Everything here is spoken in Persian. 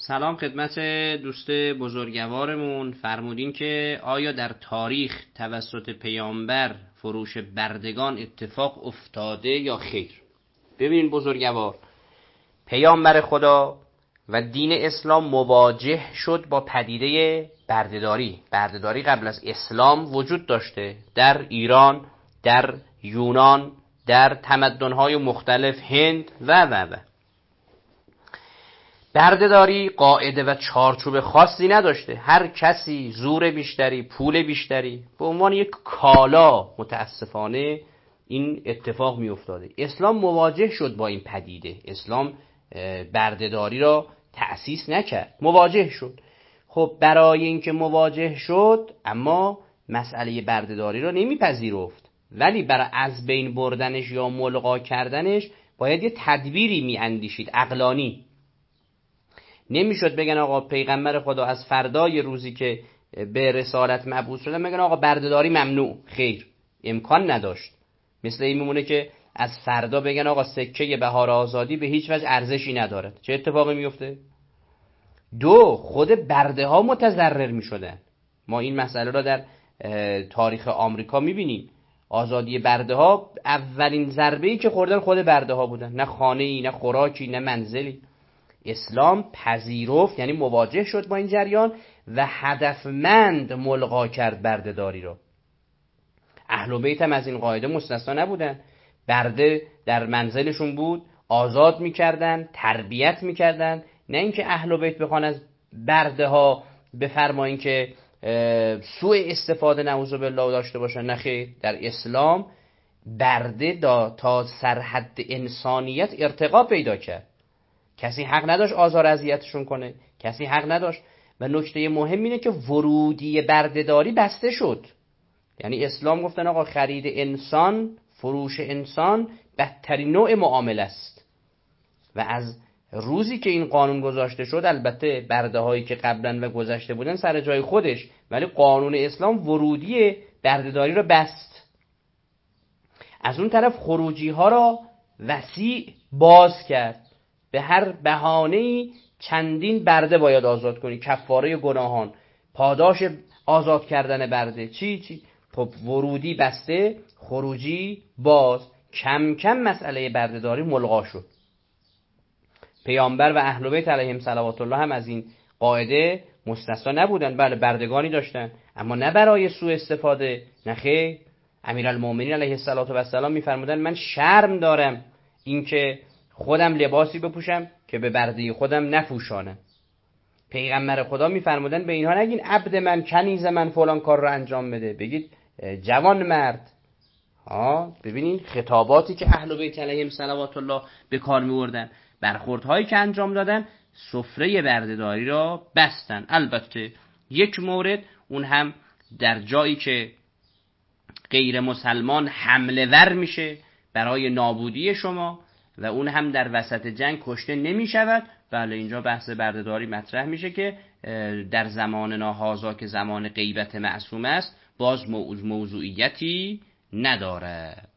سلام خدمت دوست بزرگوارمون. فرمودین که آیا در تاریخ توسط پیامبر فروش بردگان اتفاق افتاده یا خیر؟ ببینین بزرگوار، پیامبر خدا و دین اسلام مواجه شد با پدیده بردهداری. بردهداری قبل از اسلام وجود داشته در ایران، در یونان، در تمدن‌های مختلف، هند و بردهداری قاعده و چارچوب خاصی نداشته. هر کسی زور بیشتری، پول بیشتری به عنوان یک کالا متاسفانه این اتفاق می افتاده. اسلام مواجه شد با این پدیده. اسلام بردهداری را تأسیس نکرد، مواجه شد. خب برای اینکه مواجه شد اما مسئله بردهداری را نمیپذیرفت، ولی برای از بین بردنش یا ملغا کردنش باید یه تدبیری میاندیشید، عقلانی. نمیشد بگن آقا پیغمبر خدا از فردای روزی که به رسالت مبعوث شدن بگن آقا بردهداری ممنوع. خیر، امکان نداشت. مثل این میمونه که از فردا بگن آقا سکه بهار آزادی به هیچ وجه ارزشی ندارد. چه اتفاقی میفته؟ خود برده ها متضرر میشدن. ما این مسئله را در تاریخ آمریکا میبینیم. آزادی برده ها اولین ضربه‌ای که خوردن خود برده ها بودن. نه خانه‌ای، نه خوراکی، نه منزلی. اسلام پذیرفت، یعنی مواجه شد با این جریان و هدفمند ملغا کرد بردهداری را. اهل بیت هم از این قاعده مستثنا نبودن. برده در منزلشون بود، آزاد میکردن، تربیت میکردن. نه اینکه اهل بیت بخوان از برده ها بفرمایین که سوء استفاده نعوذ بالله داشته باشن. نه خیر، در اسلام برده تا سرحد انسانیت ارتقا پیدا کرد. کسی حق نداشت آزار اذیتشون کنه، کسی حق نداشت. و نکته مهم اینه که ورودی بردهداری بسته شد. یعنی اسلام گفتن آقا خرید انسان، فروش انسان بدترین نوع معامله است. و از روزی که این قانون گذاشته شد، البته برده هایی که قبلا و گذشته بودن سر جای خودش، ولی قانون اسلام ورودی بردهداری را بست. از اون طرف خروجی ها را وسیع باز کرد. به هر بهانه‌ای چندین برده باید آزاد کنی، کفاره گناهان، پاداش آزاد کردن برده، چی. خب ورودی بسته، خروجی باز. کم کم مسئله بردهداری ملغا شد. پیامبر و اهل بیت علیهم صلوات الله هم از این قاعده مستثنا نبودن. بله بردگانی داشتن، اما نه برای سوء استفاده. نه خیر. امیرالمومنین علیه السلام میفرمودن من شرم دارم اینکه خودم لباسی بپوشم که به برده خودم نپوشانم. پیغمبر خدا میفرمودن به اینها نگین عبد من، کنیز من فلان کار رو انجام بده، بگید جوان مرد. ببینین خطاباتی که اهل بیت علیهم صلوات الله به کار می‌بردن، برخوردهایی که انجام دادن، سفره بردهداری را بستن. البته یک مورد، اون هم در جایی که غیر مسلمان حمله ور میشه برای نابودی شما و اون هم در وسط جنگ کشته نمی شود، بله اینجا بحث بردهداری مطرح میشه که در زمان ناهازا که زمان غیبت معصوم است باز موضوعیتی نداره.